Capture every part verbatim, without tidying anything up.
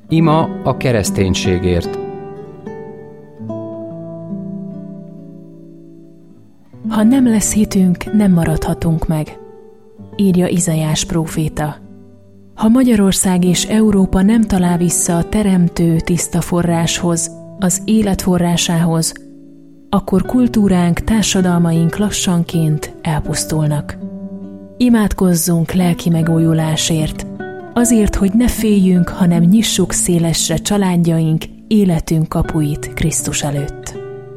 Ima a kereszténységért. Ha nem lesz hitünk, nem maradhatunk meg, írja Izaiás próféta. Ha Magyarország és Európa nem talál vissza a teremtő tiszta forráshoz, az élet forrásához, akkor kultúránk, társadalmaink lassanként elpusztulnak. Imádkozzunk lelki megújulásért, azért, hogy ne féljünk, hanem nyissuk szélesre családjaink, életünk kapuit Krisztus előtt.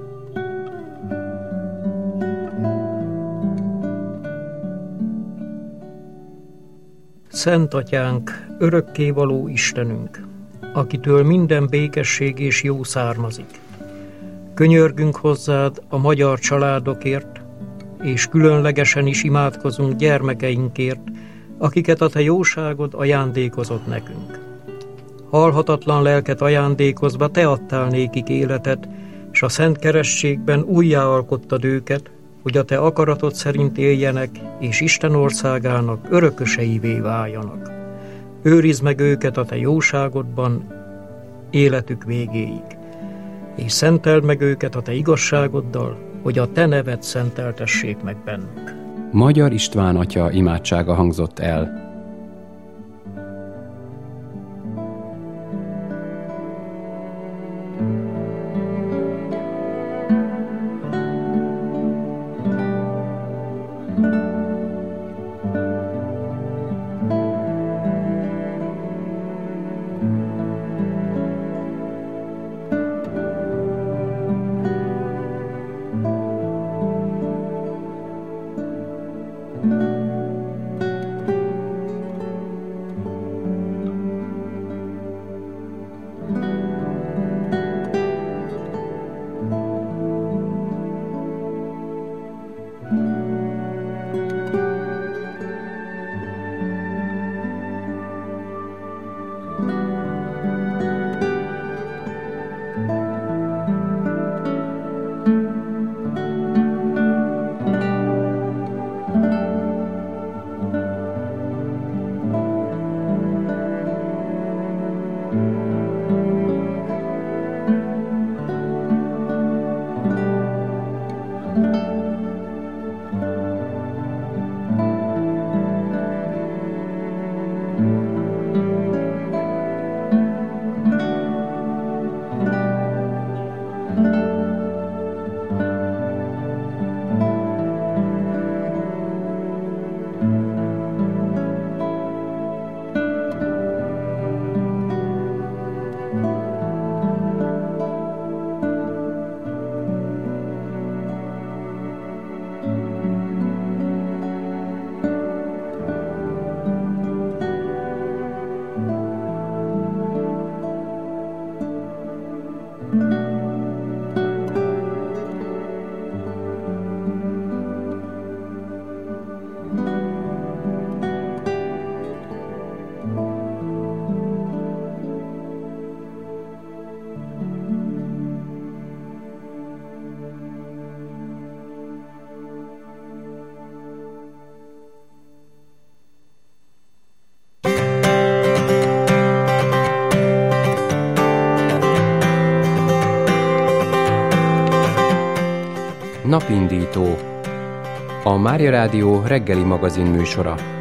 Szent Atyánk, örökkévaló Istenünk, akitől minden békesség és jó származik. Könyörgünk hozzád a magyar családokért, és különlegesen is imádkozunk gyermekeinkért, akiket a te jóságod ajándékozott nekünk. Halhatatlan lelket ajándékozva te adtál nékik életet, és a szent kerességben újjáalkottad őket, hogy a te akaratod szerint éljenek, és Isten országának örököseivé váljanak. Őrizd meg őket a te jóságodban életük végéig, és szenteld meg őket a te igazságoddal, hogy a te neved szenteltessék meg bennük. Magyar István atya imádsága hangzott el. Napindító, a Mária Rádió reggeli magazin műsora.